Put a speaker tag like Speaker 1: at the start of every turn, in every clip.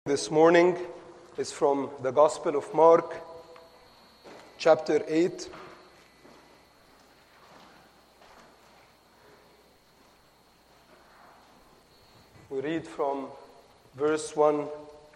Speaker 1: This morning is from the Gospel of Mark, chapter 8. We read from verse 1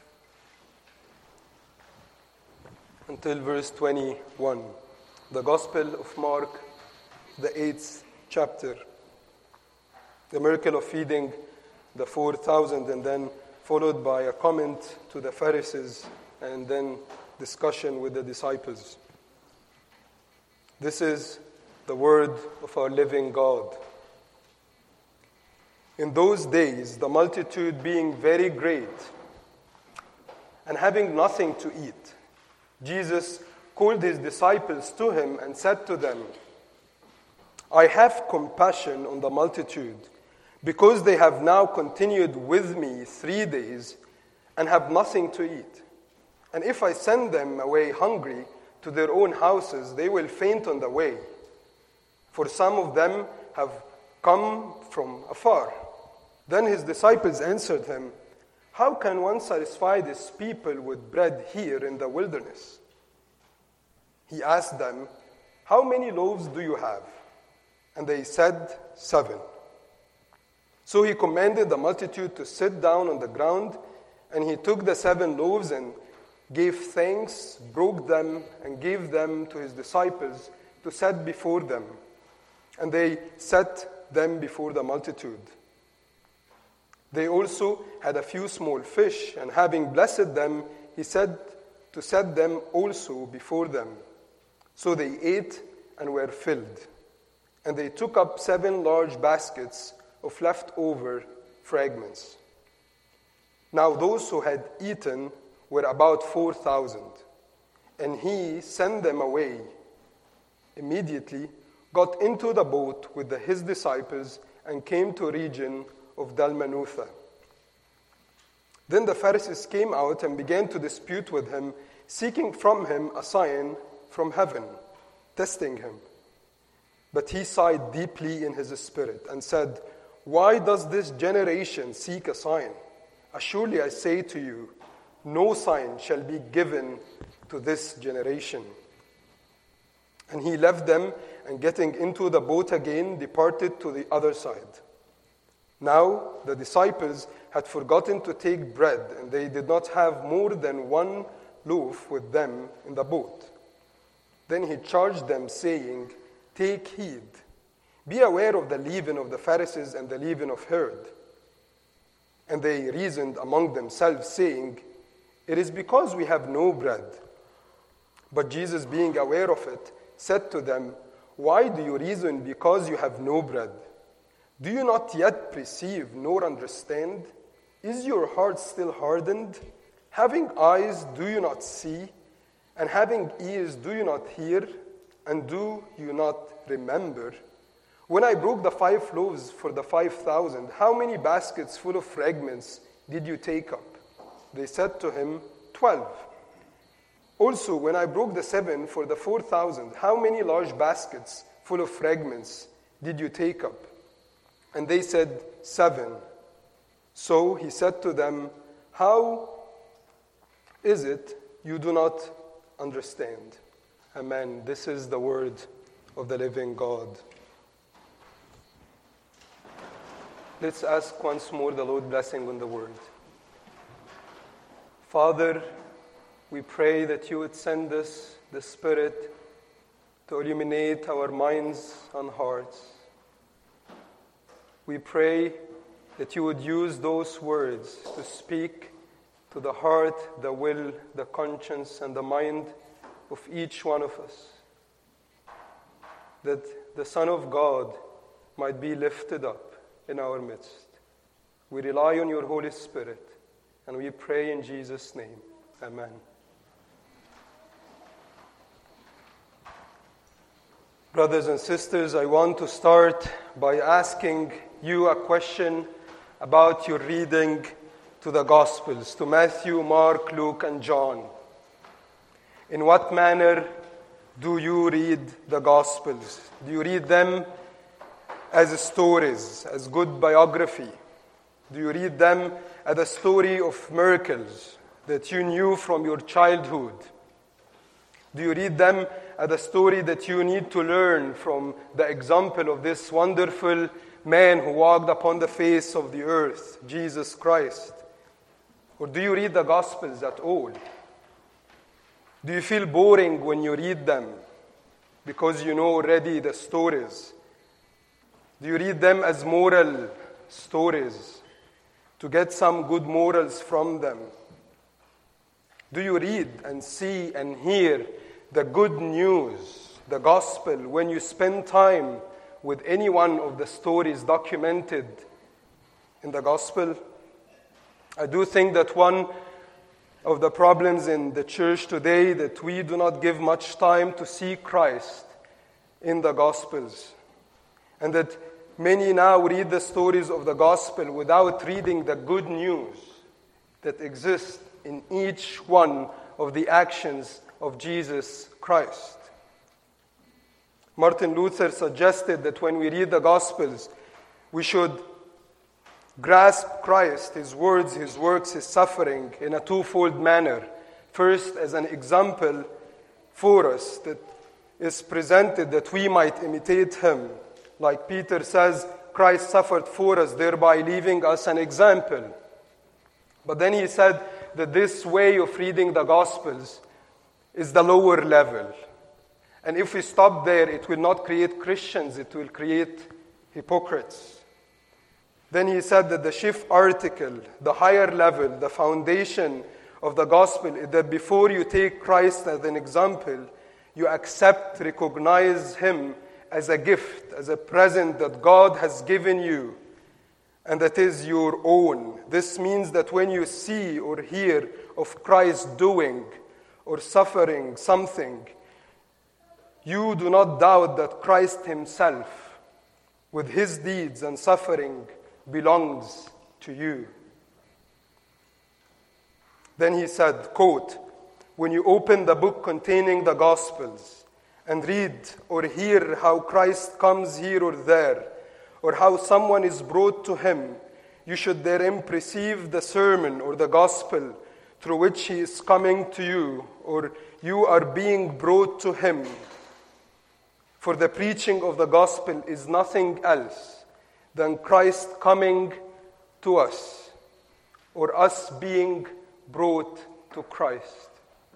Speaker 1: until verse 21. The Gospel of Mark, the 8th chapter. The miracle of feeding the 4,000, and then followed by a comment to the Pharisees, and then discussion with the disciples. This is the word of our living God. In those days, the multitude being very great, and having nothing to eat, Jesus called his disciples to him and said to them, "I have compassion on the multitude, because they have now continued with me 3 days and have nothing to eat. And if I send them away hungry to their own houses, they will faint on the way. For some of them have come from afar." Then his disciples answered him, "How can one satisfy this people with bread here in the wilderness?" He asked them, "How many loaves do you have?" And they said, 7. So he commanded the multitude to sit down on the ground, and he took the 7 loaves and gave thanks, broke them, and gave them to his disciples to set before them. And they set them before the multitude. They also had a few small fish, and having blessed them, he said to set them also before them. So they ate and were filled. And they took up 7 large baskets of leftover fragments. Now those who had eaten were about 4,000, and he sent them away. Immediately got into the boat with his disciples and came to a region of Dalmanutha. Then the Pharisees came out and began to dispute with him, seeking from him a sign from heaven, testing him. But he sighed deeply in his spirit and said, "Why does this generation seek a sign? Surely I say to you, no sign shall be given to this generation." And he left them, and getting into the boat again, departed to the other side. Now the disciples had forgotten to take bread, and they did not have more than 1 loaf with them in the boat. Then he charged them, saying, "Take heed. Be aware of the leaven of the Pharisees and the leaven of Herod." And they reasoned among themselves, saying, "It is because we have no bread." But Jesus, being aware of it, said to them, "Why do you reason because you have no bread? Do you not yet perceive nor understand? Is your heart still hardened? Having eyes, do you not see? And having ears, do you not hear? And do you not remember? When I broke the 5 loaves for the 5,000, how many baskets full of fragments did you take up?" They said to him, 12. "Also, when I broke the 7 for the 4,000, how many large baskets full of fragments did you take up?" And they said, 7. So he said to them, "How is it you do not understand?" Amen. This is the word of the living God. Let's ask once more the Lord's blessing on the word. Father, we pray that you would send us the Spirit to illuminate our minds and hearts. We pray that you would use those words to speak to the heart, the will, the conscience, and the mind of each one of us, that the Son of God might be lifted up in our midst. We rely on your Holy Spirit, and we pray in Jesus' name. Amen. Brothers and sisters, I want to start by asking you a question about your reading to the Gospels, to Matthew, Mark, Luke, and John. In what manner do you read the Gospels? Do you read them as stories, as good biography? Do you read them at the story of miracles that you knew from your childhood? Do you read them at the story that you need to learn from the example of this wonderful man who walked upon the face of the earth, Jesus Christ? Or do you read the Gospels at all? Do you feel boring when you read them because you know already the stories? Do you read them as moral stories to get some good morals from them? Do you read and see and hear the good news, the gospel, when you spend time with any one of the stories documented in the gospel? I do think that one of the problems in the church today that we do not give much time to see Christ in the gospels, and that many now read the stories of the gospel without reading the good news that exists in each one of the actions of Jesus Christ. Martin Luther suggested that when we read the Gospels, we should grasp Christ, His words, His works, His suffering in a twofold manner. First, as an example for us that is presented that we might imitate Him. Like Peter says, Christ suffered for us, thereby leaving us an example. But then he said that this way of reading the Gospels is the lower level. And if we stop there, it will not create Christians, it will create hypocrites. Then he said that the chief article, the higher level, the foundation of the gospel is that before you take Christ as an example, you accept, recognize Him as a gift, as a present that God has given you, and that is your own. This means that when you see or hear of Christ doing or suffering something, you do not doubt that Christ Himself, with His deeds and suffering, belongs to you. Then he said, quote, "When you open the book containing the Gospels and read or hear how Christ comes here or there, or how someone is brought to Him, you should therein perceive the sermon or the gospel through which He is coming to you, or you are being brought to Him. For the preaching of the gospel is nothing else than Christ coming to us, or us being brought to Christ."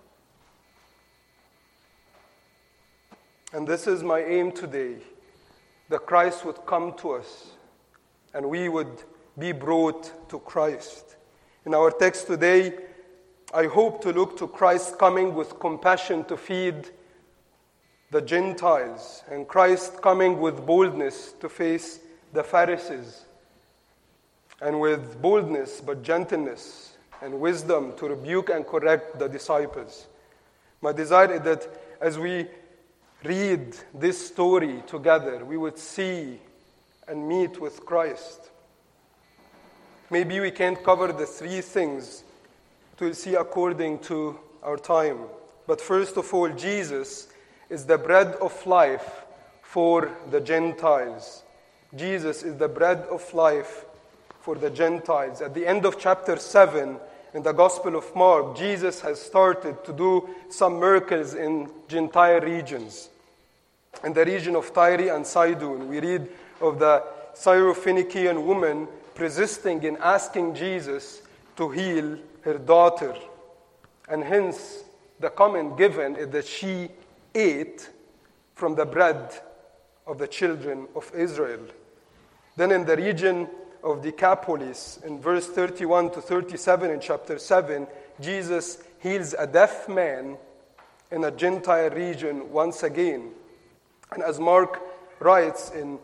Speaker 1: And this is my aim today, that Christ would come to us and we would be brought to Christ. In our text today, I hope to look to Christ coming with compassion to feed the Gentiles, and Christ coming with boldness to face the Pharisees, and with boldness but gentleness and wisdom to rebuke and correct the disciples. My desire is that as we read this story together, we would see and meet with Christ. Maybe we can't cover the three things to see according to our time. But first of all, Jesus is the bread of life for the Gentiles. Jesus is the bread of life for the Gentiles. At the end of chapter 7 in the Gospel of Mark, Jesus has started to do some miracles in Gentile regions. In the region of Tyre and Sidon, we read of the Syrophoenician woman persisting in asking Jesus to heal her daughter. And hence, the comment given is that she ate from the bread of the children of Israel. Then in the region of Decapolis, in verse 31 to 37 in chapter 7, Jesus heals a deaf man in a Gentile region once again. And as Mark writes in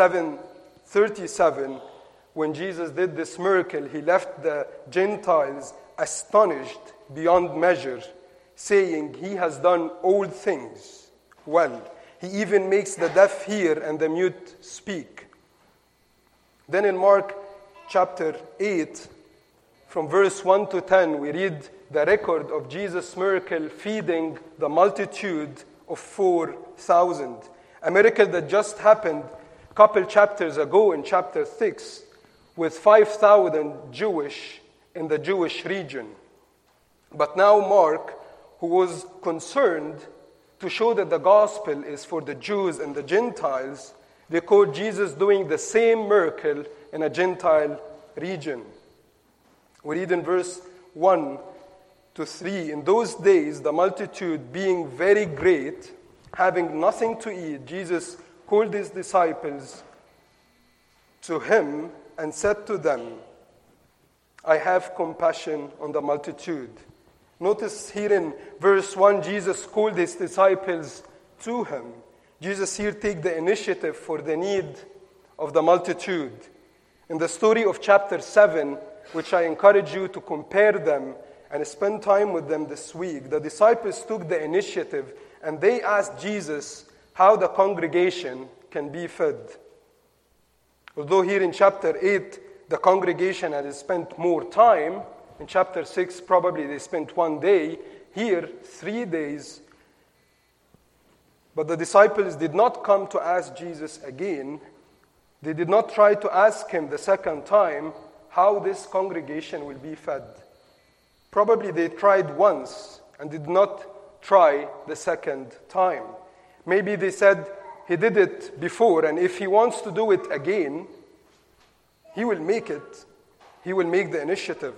Speaker 1: 7:37, when Jesus did this miracle, He left the Gentiles astonished beyond measure, saying, "He has done all things well. He even makes the deaf hear and the mute speak." Then in Mark chapter 8, from verse 1 to 10, we read the record of Jesus' miracle feeding the multitude of 4,000. A miracle that just happened a couple chapters ago in chapter 6 with 5,000 Jewish in the Jewish region. But now Mark, who was concerned to show that the gospel is for the Jews and the Gentiles, record Jesus doing the same miracle in a Gentile region. We read in verse 1 to 3, in those days, the multitude being very great, having nothing to eat, Jesus called his disciples to him and said to them, I have compassion on the multitude. Notice here in verse 1, Jesus called his disciples to him. Jesus here takes the initiative for the need of the multitude. In the story of chapter 7, which I encourage you to compare them and spend time with them this week, the disciples took the initiative and they asked Jesus how the congregation can be fed. Although here in chapter 8, the congregation had spent more time, in chapter 6, probably they spent 1 day, here 3 days. But the disciples did not come to ask Jesus again. They did not try to ask him the second time how this congregation will be fed. Probably they tried once and did not try the second time. Maybe they said he did it before, and if he wants to do it again, he will make it. He will make the initiative.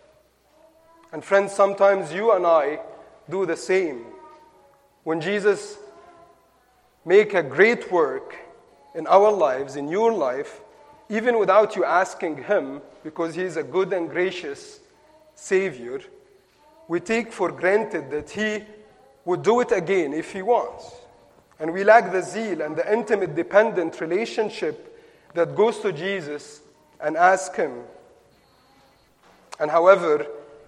Speaker 1: And friends, sometimes you and I do the same. When Jesus make a great work in our lives, in your life, even without you asking him, because he is a good and gracious Savior, we take for granted that he would do it again if he wants. And we lack the zeal and the intimate, dependent relationship that goes to Jesus and ask him. And however,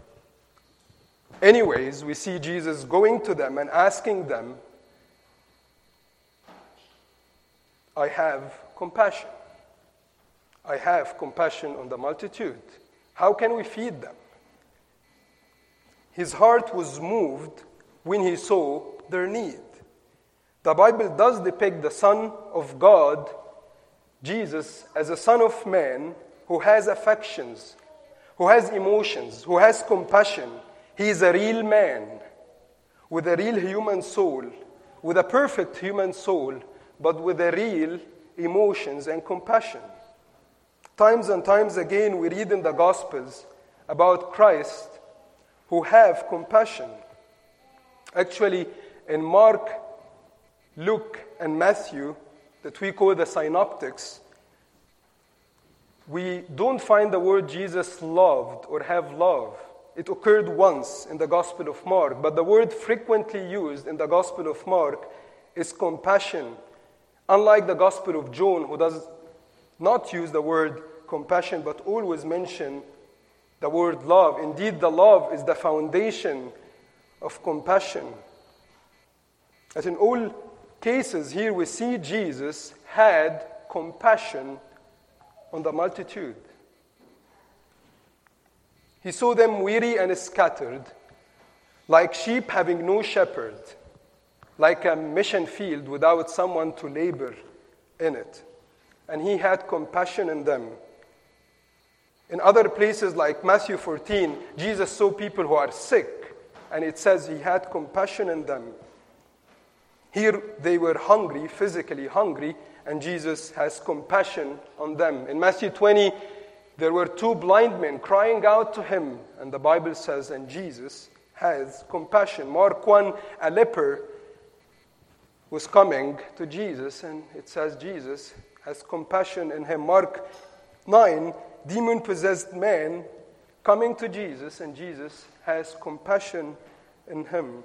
Speaker 1: anyways, we see Jesus going to them and asking them, I have compassion. I have compassion on the multitude. How can we feed them? His heart was moved when he saw their need. The Bible does depict the Son of God, Jesus, as a Son of Man who has affections, who has emotions, who has compassion. He is a real man with a real human soul, with a perfect human soul, but with a real emotions and compassion. Times and times again, we read in the Gospels about Christ who have compassion. Actually, in Mark, Luke, and Matthew, that we call the synoptics, we don't find the word Jesus loved or have love. It occurred once in the Gospel of Mark, but the word frequently used in the Gospel of Mark is compassion. Unlike the Gospel of John, who does not use the word compassion, but always mention the word love. Indeed, the love is the foundation of compassion. As in all cases, here we see Jesus had compassion on the multitude. He saw them weary and scattered, like sheep having no shepherd, like a mission field without someone to labor in it. And he had compassion in them. In other places like Matthew 14, Jesus saw people who are sick, and it says he had compassion in them. Here they were hungry, physically hungry, and Jesus has compassion on them. In Matthew 20, there were 2 blind men crying out to him, and the Bible says, and Jesus has compassion. Mark 1, a leper was coming to Jesus, and it says Jesus has compassion in him. Mark 9, demon-possessed man coming to Jesus, and Jesus has compassion in him.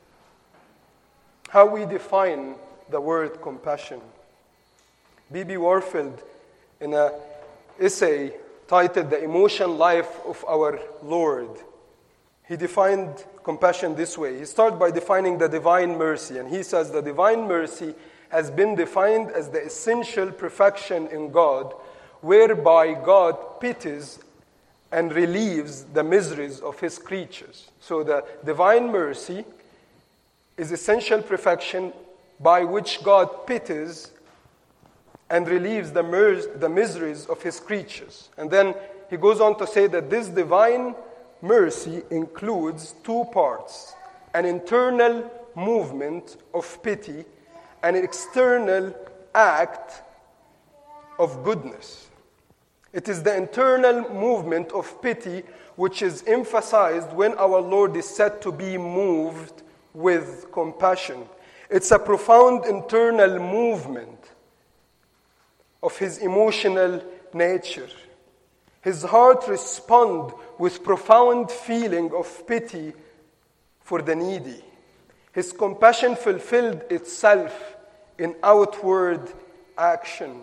Speaker 1: How we define the word compassion. B.B. Warfield, in an essay titled The Emotion Life of Our Lord, he defined compassion this way. He started by defining the divine mercy, and he says the divine mercy has been defined as the essential perfection in God, whereby God pities and relieves the miseries of his creatures. So the divine mercy is essential perfection by which God pities and relieves the miseries of his creatures. And then he goes on to say that this divine mercy includes two parts: an internal movement of pity and an external act of goodness. It is the internal movement of pity which is emphasized when our Lord is said to be moved with compassion. It's a profound internal movement of his emotional nature. His heart responds with profound feeling of pity for the needy. His compassion fulfilled itself in outward action.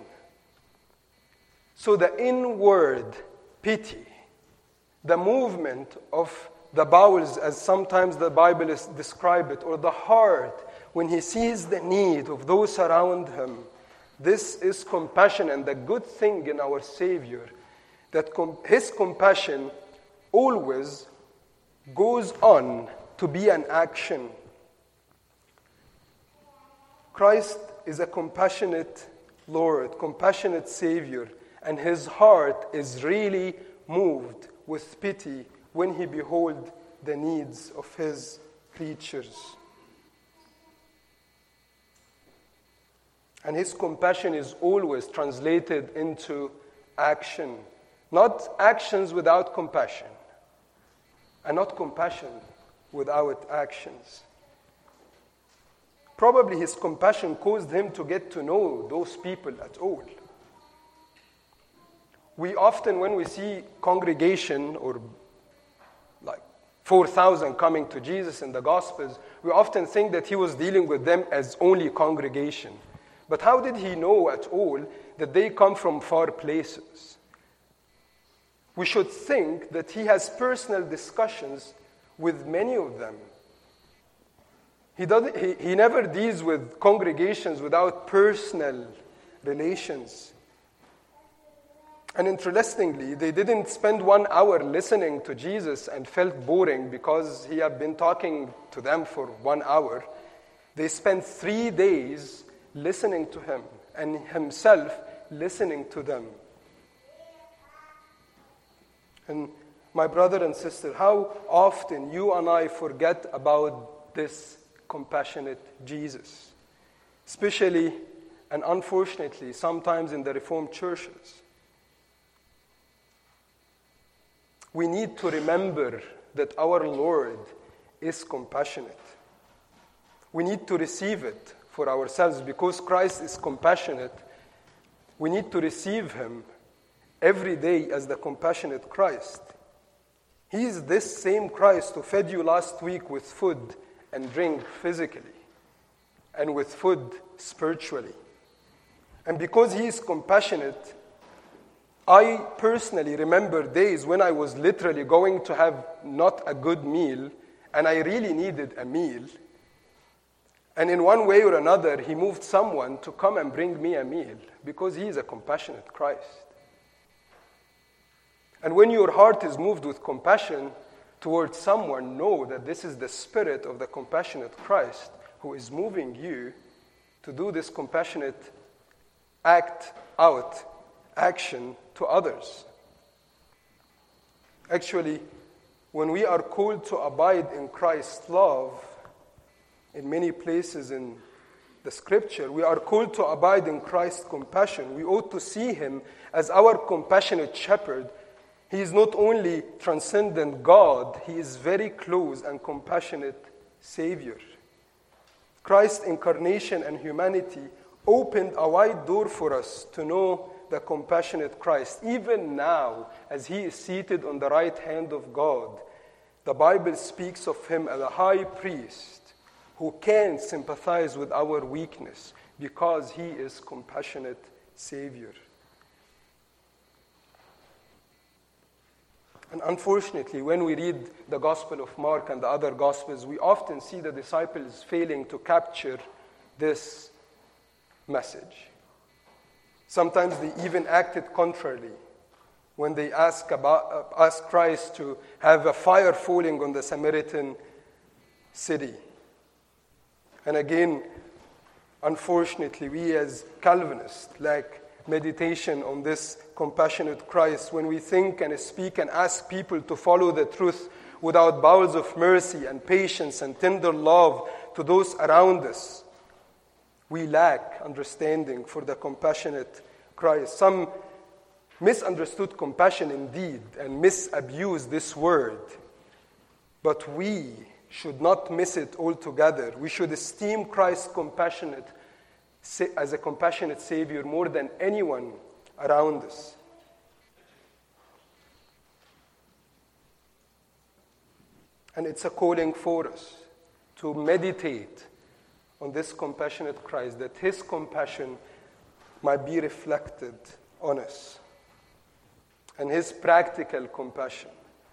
Speaker 1: So the inward pity, the movement of the bowels, as sometimes the Bible describes it, or the heart, when he sees the need of those around him, this is compassion. And the good thing in our Savior, that his compassion always goes on to be an action. Christ is a compassionate Lord, compassionate Savior, and his heart is really moved with pity when he beholds the needs of his creatures. And his compassion is always translated into action. Not actions without compassion, and not compassion without actions. Probably his compassion caused him to get to know those people at all. We often, when we see congregation or like 4,000 coming to Jesus in the Gospels, we often think that he was dealing with them as only congregation. But how did he know at all that they come from far places? We should think that he has personal discussions with many of them. He never deals with congregations without personal relations. And interestingly, they didn't spend 1 hour listening to Jesus and felt boring because he had been talking to them for 1 hour. They spent 3 days listening to him and himself listening to them. And my brother and sister, how often you and I forget about this compassionate Jesus, especially and unfortunately sometimes in the Reformed churches. We need to remember that our Lord is compassionate. We need to receive it for ourselves because Christ is compassionate. We need to receive him every day as the compassionate Christ. He is this same Christ who fed you last week with food and drink physically and with food spiritually. And because he is compassionate, I personally remember days when I was literally going to have not a good meal and I really needed a meal. And in one way or another, he moved someone to come and bring me a meal because he is a compassionate Christ. And when your heart is moved with compassion towards someone, know that this is the spirit of the compassionate Christ who is moving you to do this compassionate action to others. Actually, when we are called to abide in Christ's love, in many places in the scripture, we are called to abide in Christ's compassion. We ought to see him as our compassionate shepherd. He is not only transcendent God, he is very close and compassionate Savior. Christ's incarnation and humanity opened a wide door for us to know the compassionate Christ. Even now, as he is seated on the right hand of God, the Bible speaks of him as a high priest who can sympathize with our weakness because he is compassionate Savior. And unfortunately, when we read the Gospel of Mark and the other Gospels, we often see the disciples failing to capture this message. Sometimes they even acted contrarily when they asked Christ to have a fire falling on the Samaritan city. And again, unfortunately, we as Calvinists, like meditation on this compassionate Christ, when we think and speak and ask people to follow the truth without bowels of mercy and patience and tender love to those around us, we lack understanding for the compassionate Christ. Some misunderstood compassion indeed and misabuse this word, but we should not miss it altogether. We should esteem Christ as a compassionate Savior more than anyone around us. And it's a calling for us to meditate on this compassionate Christ, that His compassion might be reflected on us, and His practical compassion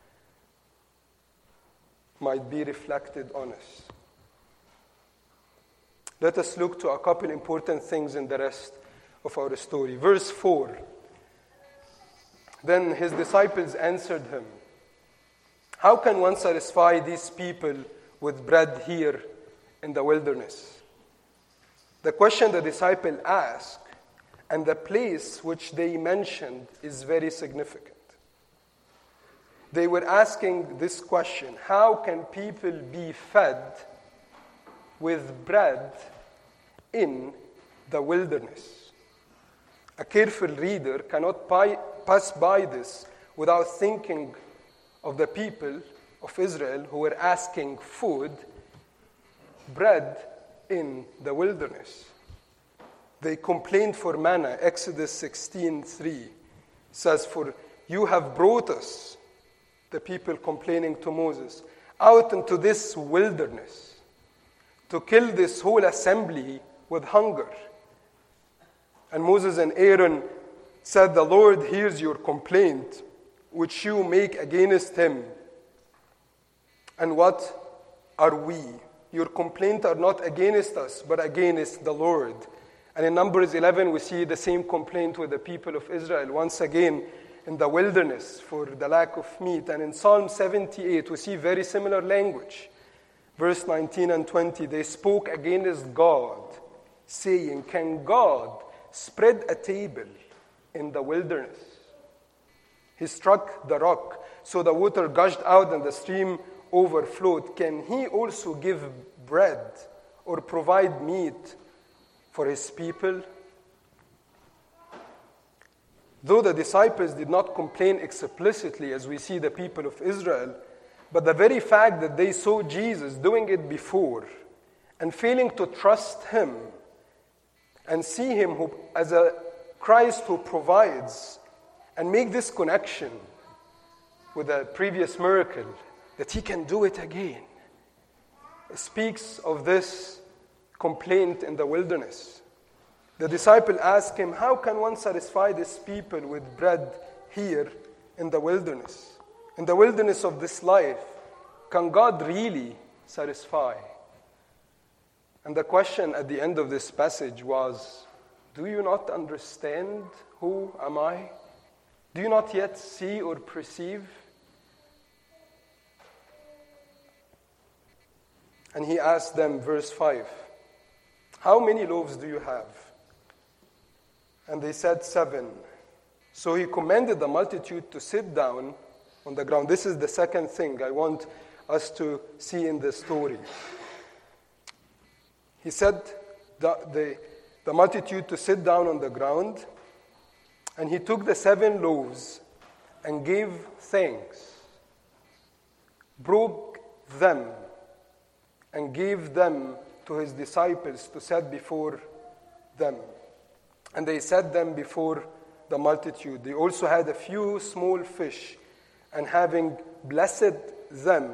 Speaker 1: might be reflected on us. Let us look to a couple important things in the rest of our story. Verse 4. Then His disciples answered Him, "How can one satisfy these people with bread here in the wilderness?" The question the disciple asked and the place which they mentioned is very significant. They were asking this question: how can people be fed with bread in the wilderness? A careful reader cannot pass by this without thinking of the people of Israel who were asking food, bread in the wilderness. They complained for manna. Exodus 16:3 says, "For you have brought us," the people complaining to Moses, "out into this wilderness to kill this whole assembly with hunger." And Moses and Aaron said, "The Lord hears your complaint, which you make against Him. And what are we? Your complaint are not against us, but against the Lord." And in Numbers 11, we see the same complaint with the people of Israel, once again in the wilderness for the lack of meat. And in Psalm 78, we see very similar language. Verse 19 and 20, they spoke against God, saying, "Can God spread a table in the wilderness?" He struck the rock, so the water gushed out and the stream overflowed. Can He also give bread or provide meat for His people? Though the disciples did not complain explicitly as we see the people of Israel, but the very fact that they saw Jesus doing it before and failing to trust Him and see Him as a Christ who provides, and make this connection with the previous miracle, that He can do it again, speaks of this complaint in the wilderness. The disciple asked Him, "How can one satisfy these people with bread here in the wilderness? In the wilderness of this life, can God really satisfy?" And the question at the end of this passage was, "Do you not understand who am I? Do you not yet see or perceive?" And He asked them, verse 5, "How many loaves do you have?" And they said, 7. So He commanded the multitude to sit down on the ground. This is the second thing I want us to see in the story. He said the multitude to sit down on the ground, and He took the 7 loaves and gave thanks, broke them, and gave them to His disciples to set before them. And they set them before the multitude. They also had a few small fish, and having blessed them,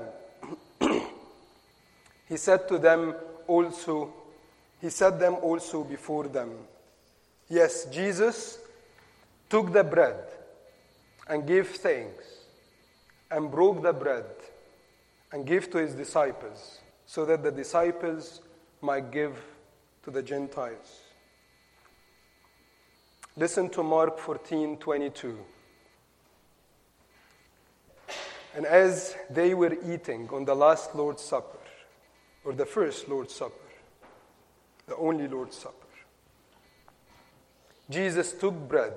Speaker 1: He set them also before them. Yes, Jesus took the bread and gave thanks and broke the bread and gave to His disciples, so that the disciples might give to the Gentiles. Listen to Mark 14:22. And as they were eating on the last Lord's Supper, or the first Lord's Supper, the only Lord's Supper, Jesus took bread,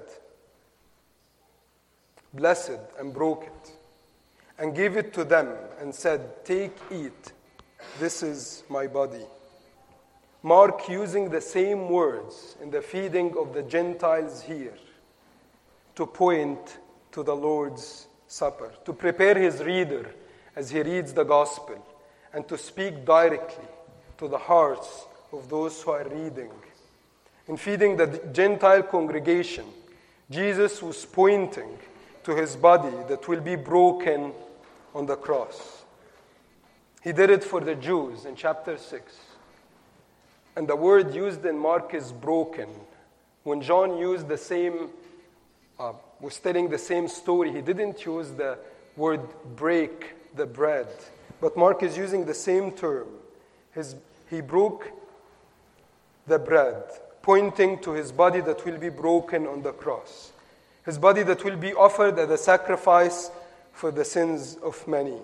Speaker 1: blessed and broke it, and gave it to them and said, "Take, eat, this is my body." Mark using the same words in the feeding of the Gentiles here to point to the Lord's Supper, to prepare his reader as he reads the gospel, and to speak directly to the hearts of those who are reading. In feeding the Gentile congregation, Jesus was pointing to his body that will be broken on the cross. He did it for the Jews in chapter 6. And the word used in Mark is broken. When John used the same, was telling the same story, he didn't use the word break the bread. But Mark is using the same term. He broke the bread, pointing to his body that will be broken on the cross. His body that will be offered as a sacrifice for the sins of many.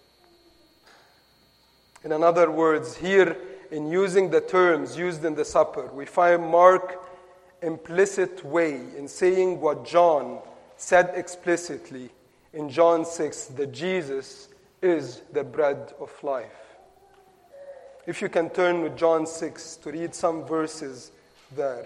Speaker 1: In other words, here in using the terms used in the supper, we find Mark implicit way in saying what John said explicitly in John 6, that Jesus is the bread of life. If you can turn with John 6 to read some verses there.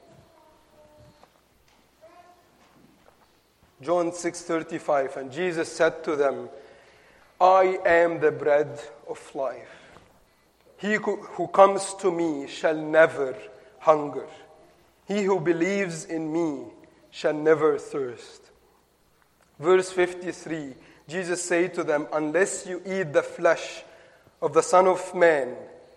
Speaker 1: John 6:35, and Jesus said to them, "I am the bread of life. He who comes to me shall never hunger. He who believes in me shall never thirst." Verse 53, Jesus said to them, "Unless you eat the flesh of the Son of Man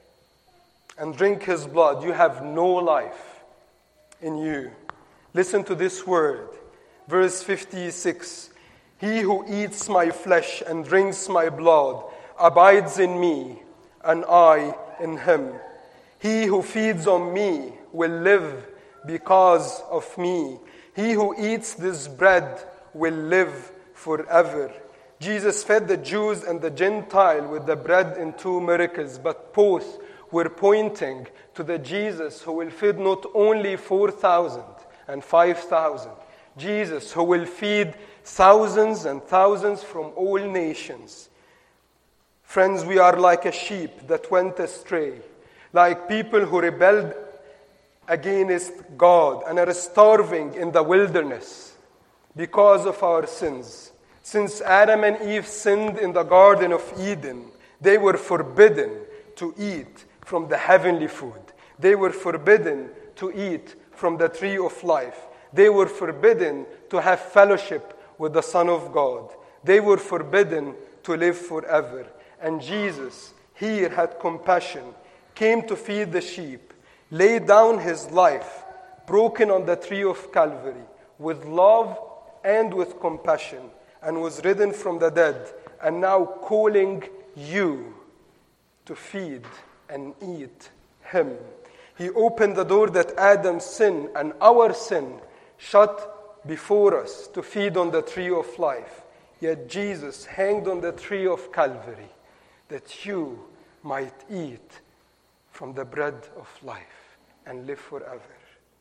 Speaker 1: and drink his blood, you have no life in you." Listen to this word. Verse 56, "He who eats my flesh and drinks my blood abides in me, and I in him. He who feeds on me will live because of me. He who eats this bread will live forever." Jesus fed the Jews and the Gentile with the bread in two miracles, but both were pointing to the Jesus who will feed not only 4,000 and 5,000, Jesus who will feed thousands and thousands from all nations. Friends, we are like a sheep that went astray, like people who rebelled against God and are starving in the wilderness because of our sins. Since Adam and Eve sinned in the Garden of Eden, they were forbidden to eat from the heavenly food. They were forbidden to eat from the tree of life. They were forbidden to have fellowship with the Son of God. They were forbidden to live forever. And Jesus here had compassion, came to feed the sheep, laid down his life, broken on the tree of Calvary, with love and with compassion, and was risen from the dead, and now calling you to feed and eat him. He opened the door that Adam's sin and our sin shut before us to feed on the tree of life. Yet Jesus hanged on the tree of Calvary that you might eat from the bread of life and live forever.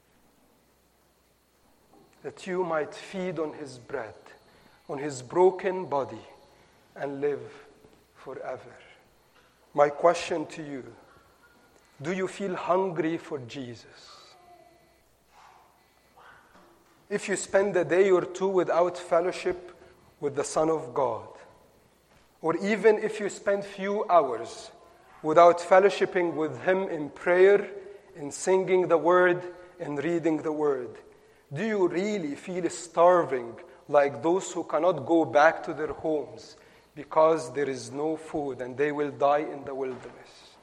Speaker 1: That you might feed on his bread, on his broken body, and live forever. My question to you, do you feel hungry for Jesus? If you spend a day or two without fellowship with the Son of God, or even if you spend few hours without fellowshipping with him in prayer, in singing the word, in reading the word, do you really feel starving like those who cannot go back to their homes because there is no food and they will die in the wilderness?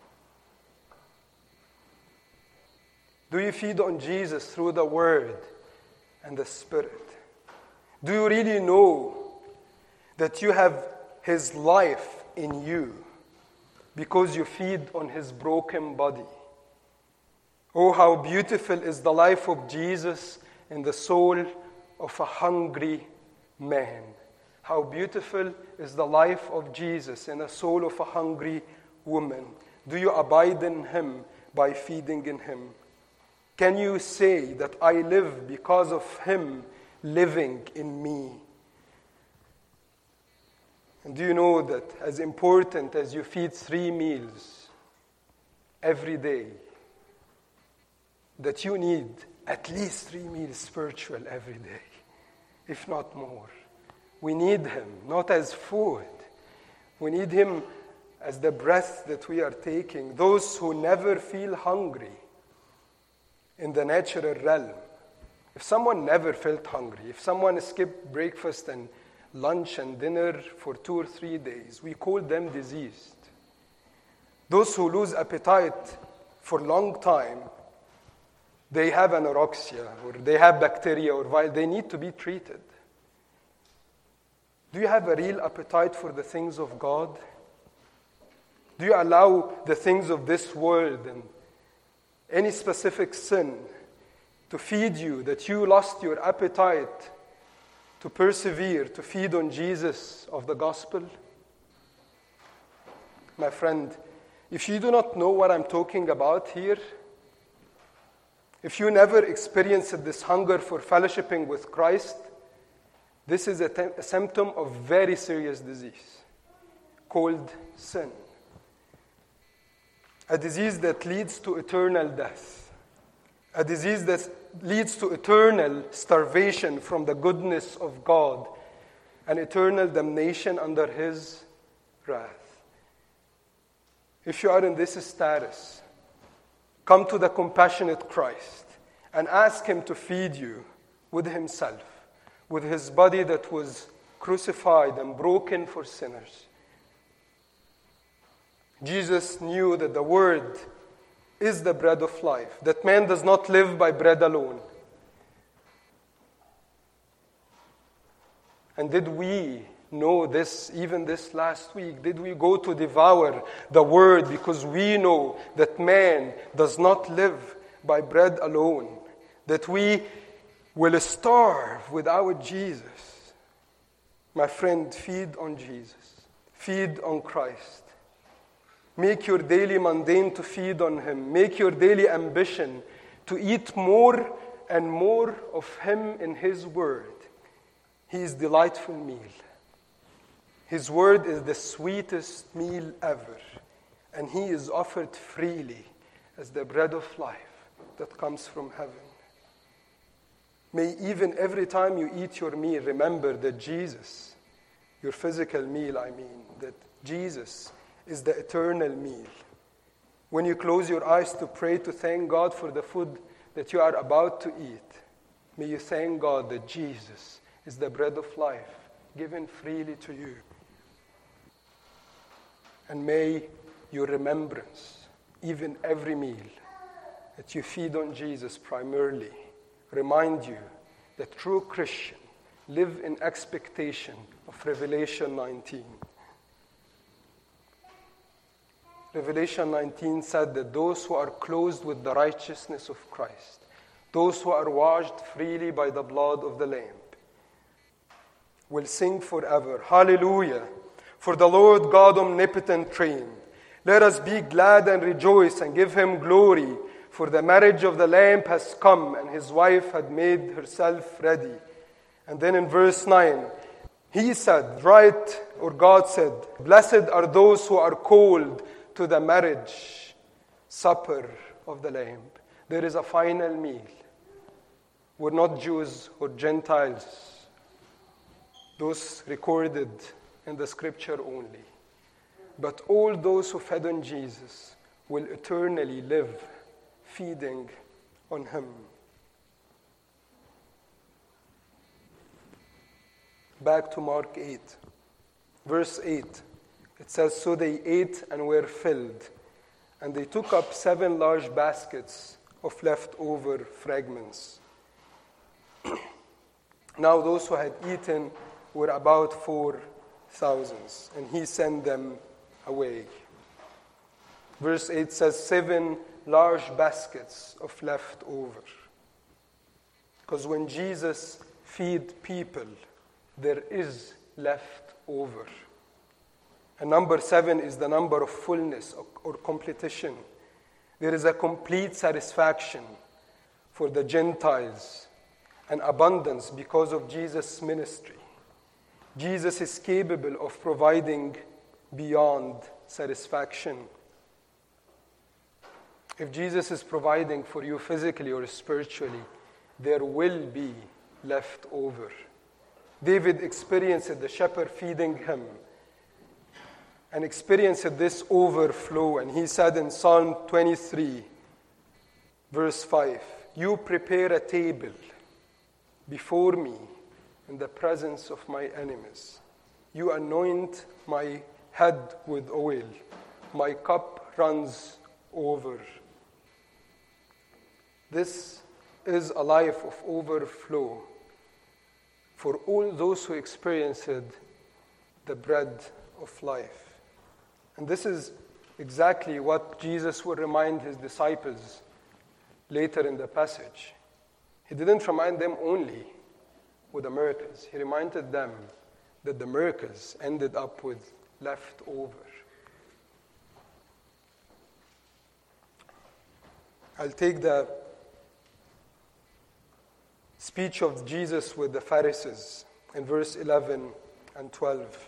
Speaker 1: Do you feed on Jesus through the word and the Spirit? Do you really know that you have his life in you because you feed on his broken body? Oh, how beautiful is the life of Jesus in the soul of a hungry man. How beautiful is the life of Jesus in the soul of a hungry woman. Do you abide in him by feeding in him? Can you say that I live because of Him living in me? And do you know that as important as you feed 3 meals every day, that you need at least 3 meals spiritual every day, if not more. We need Him, not as food. We need Him as the breath that we are taking. Those who never feel hungry in the natural realm. If someone never felt hungry, if someone skipped breakfast and lunch and dinner for 2 or 3 days, we call them diseased. Those who lose appetite for a long time, they have anorexia, or they have bacteria, or they need to be treated. Do you have a real appetite for the things of God? Do you allow the things of this world and any specific sin to feed you, that you lost your appetite to persevere, to feed on Jesus of the gospel? My friend, if you do not know what I'm talking about here, if you never experienced this hunger for fellowshipping with Christ, this is a symptom of very serious disease called sin. A disease that leads to eternal death. A disease that leads to eternal starvation from the goodness of God and eternal damnation under His wrath. If you are in this status, come to the compassionate Christ and ask Him to feed you with Himself, with His body that was crucified and broken for sinners. Jesus knew that the Word is the bread of life, that man does not live by bread alone. And did we know this even this last week? Did we go to devour the Word because we know that man does not live by bread alone? That we will starve without Jesus? My friend, feed on Jesus. Feed on Christ. Make your daily mundane to feed on Him. Make your daily ambition to eat more and more of Him in His Word. He is delightful meal. His Word is the sweetest meal ever. And He is offered freely as the bread of life that comes from heaven. May even every time you eat your meal, remember that Jesus, your physical meal I mean, that Jesus is the eternal meal. When you close your eyes to pray, to thank God for the food that you are about to eat, may you thank God that Jesus is the bread of life given freely to you. And may your remembrance, even every meal that you feed on Jesus primarily, remind you that true Christians live in expectation of Revelation 19. Revelation 19 said that those who are clothed with the righteousness of Christ, those who are washed freely by the blood of the Lamb, will sing forever, Hallelujah, for the Lord God omnipotent reigned. Let us be glad and rejoice and give Him glory, for the marriage of the Lamb has come, and His wife had made herself ready. And then in verse 9, He said, God said, blessed are those who are called to the marriage supper of the Lamb. There is a final meal. We're not Jews or Gentiles, those recorded in the Scripture only. But all those who fed on Jesus will eternally live feeding on Him. Back to Mark 8, verse 8. It says, so they ate and were filled, and they took up 7 large baskets of leftover fragments. Now those who had eaten were about 4,000, and He sent them away. Verse 8 says 7 large baskets of leftover. Because when Jesus feed people, there is leftover. And number 7 is the number of fullness or completion. There is a complete satisfaction for the Gentiles and abundance because of Jesus' ministry. Jesus is capable of providing beyond satisfaction. If Jesus is providing for you physically or spiritually, there will be left over. David experienced the shepherd feeding him and experienced this overflow. And he said in Psalm 23, verse 5, "You prepare a table before me in the presence of my enemies. You anoint my head with oil. My cup runs over." This is a life of overflow for all those who experienced the bread of life. And this is exactly what Jesus would remind his disciples later in the passage. He didn't remind them only with the miracles. He reminded them that the miracles ended up with leftover. I'll take the speech of Jesus with the Pharisees in verse 11 and 12.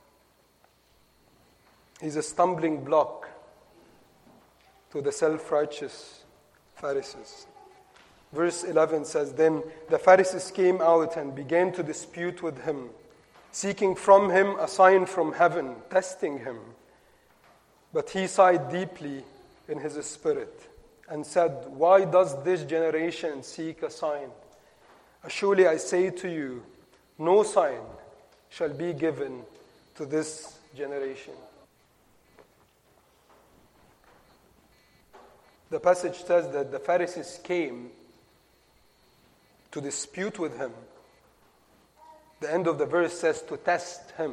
Speaker 1: He's a stumbling block to the self-righteous Pharisees. Verse 11 says, "Then the Pharisees came out and began to dispute with him, seeking from him a sign from heaven, testing him. But he sighed deeply in his spirit and said, 'Why does this generation seek a sign? Surely I say to you, no sign shall be given to this generation.'" The passage says that the Pharisees came to dispute with him. The end of the verse says to test him.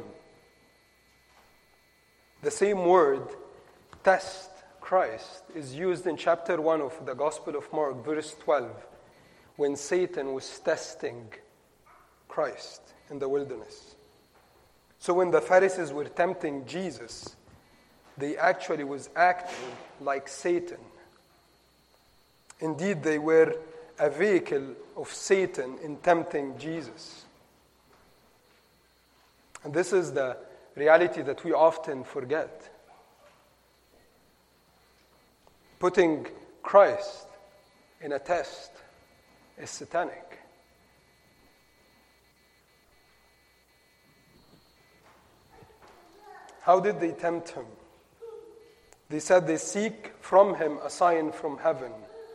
Speaker 1: The same word, test Christ, is used in chapter 1 of the Gospel of Mark, verse 12, when Satan was testing Christ in the wilderness. So when the Pharisees were tempting Jesus, they actually was acting like Satan. Indeed, they were a vehicle of Satan in tempting Jesus. And this is the reality that we often forget. Putting Christ in a test is satanic. How did they tempt him? They said they seek from him a sign from heaven.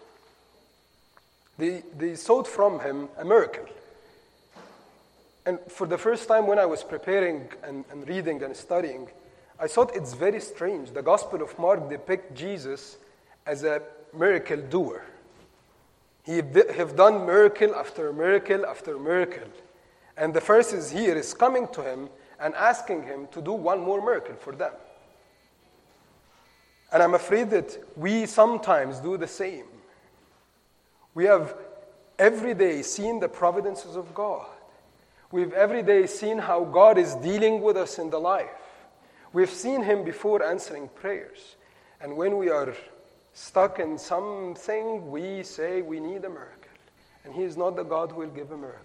Speaker 1: They sought from him a miracle. And for the first time when I was preparing and reading and studying, I thought it's very strange. The Gospel of Mark depicts Jesus as a miracle doer. He have done miracle after miracle after miracle. And the Pharisees here is coming to him and asking him to do one more miracle for them. And I'm afraid that we sometimes do the same. We have every day seen the providences of God. We've every day seen how God is dealing with us in the life. We've seen him before answering prayers. And when we are stuck in something, we say we need a miracle. And he is not the God who will give a miracle.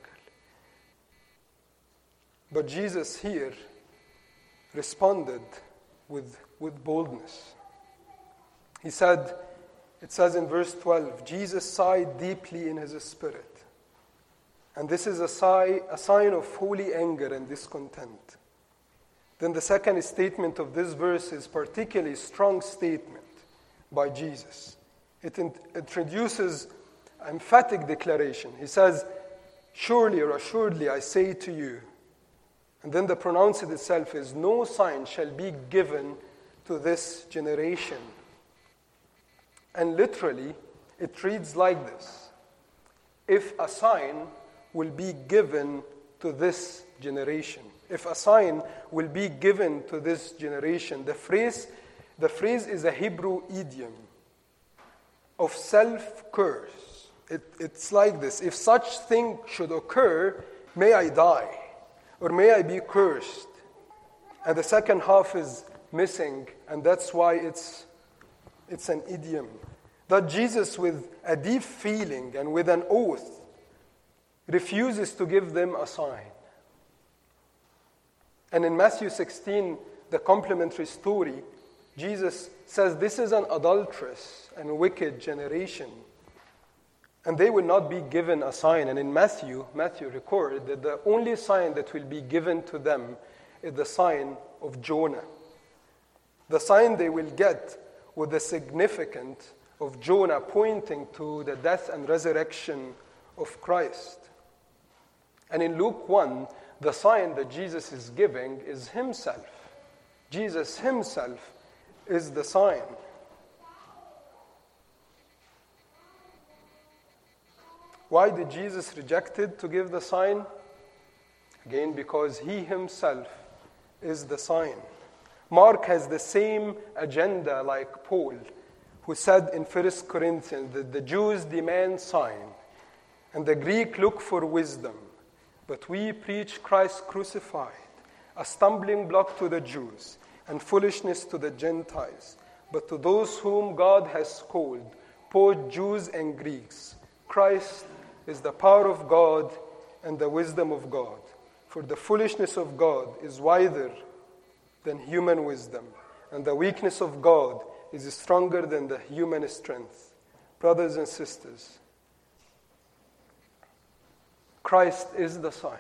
Speaker 1: But Jesus here responded with boldness. He said, it says in verse 12, Jesus sighed deeply in his spirit. And this is a sign of holy anger and discontent. Then the second statement of this verse is particularly strong statement by Jesus. It introduces emphatic declaration. He says, "Surely or assuredly I say to you," and then the pronounce itself is, "No sign shall be given to this generation." And literally, it reads like this: if a sign will be given to this generation. If a sign will be given to this generation. The phrase is a Hebrew idiom of self-curse. It's like this: if such thing should occur, may I die, or may I be cursed. And the second half is missing, and that's why it's an idiom. that Jesus, with a deep feeling and with an oath, refuses to give them a sign. And in Matthew 16, the complementary story, Jesus says, this is an adulterous and wicked generation, and they will not be given a sign. And in Matthew recorded that the only sign that will be given to them is the sign of Jonah. The sign they will get with the significance of Jonah pointing to the death and resurrection of Christ. And in Luke 1, the sign that Jesus is giving is himself. Jesus himself is the sign. Why did Jesus reject to give the sign? Again, because he himself is the sign. Mark has the same agenda like Paul, who said in 1 Corinthians that the Jews demand sign, and the Greek look for wisdom, but we preach Christ crucified, a stumbling block to the Jews, and foolishness to the Gentiles. But to those whom God has called, both Jews and Greeks, Christ is the power of God and the wisdom of God. For the foolishness of God is wiser than human wisdom, and the weakness of God is stronger than the human strength. Brothers and sisters, Christ is the sign.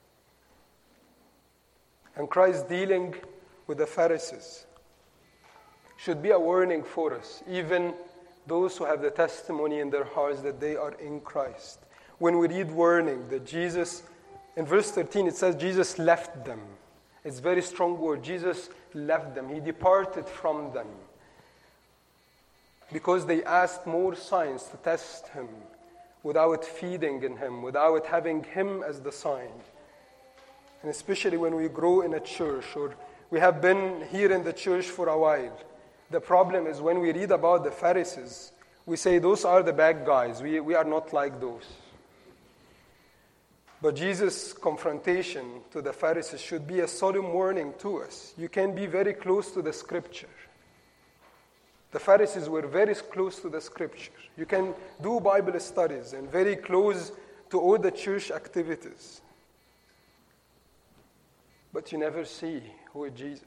Speaker 1: And Christ dealing with the Pharisees should be a warning for us, even those who have the testimony in their hearts that they are in Christ. When we read warning that Jesus, in verse 13 it says Jesus left them. It's a very strong word. Jesus left them. He departed from them because they asked more signs to test him without feeding in him, without having him as the sign. And especially when we grow in a church, or we have been here in the church for a while, the problem is when we read about the Pharisees, we say those are the bad guys. We are not like those. But Jesus' confrontation to the Pharisees should be a solemn warning to us. You can be very close to the Scripture. The Pharisees were very close to the Scripture. You can do Bible studies and very close to all the church activities. But you never see who is Jesus.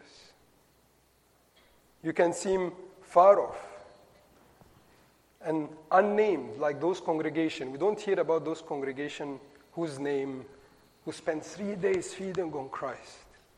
Speaker 1: You can seem far off and unnamed, like those congregations. We don't hear about those congregations whose name, who spent 3 days feeding on Christ.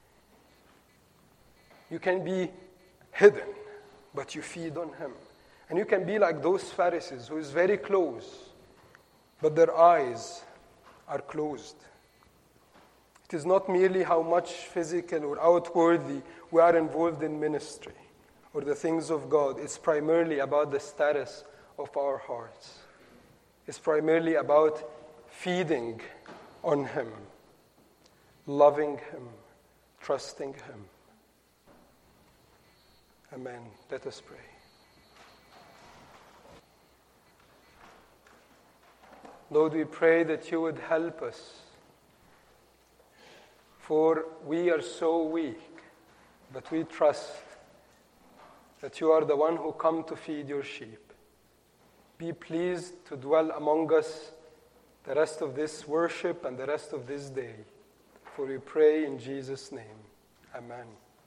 Speaker 1: You can be hidden, but you feed on him. And you can be like those Pharisees who is very close, but their eyes are closed. It is not merely how much physical or outwardly we are involved in ministry or the things of God. It's primarily about the status of our hearts. It's primarily about feeding on him, loving him, trusting him. Amen. Let us pray. Lord, we pray that you would help us, for we are so weak, but we trust that you are the one who come to feed your sheep. Be pleased to dwell among us the rest of this worship and the rest of this day. For we pray in Jesus' name. Amen.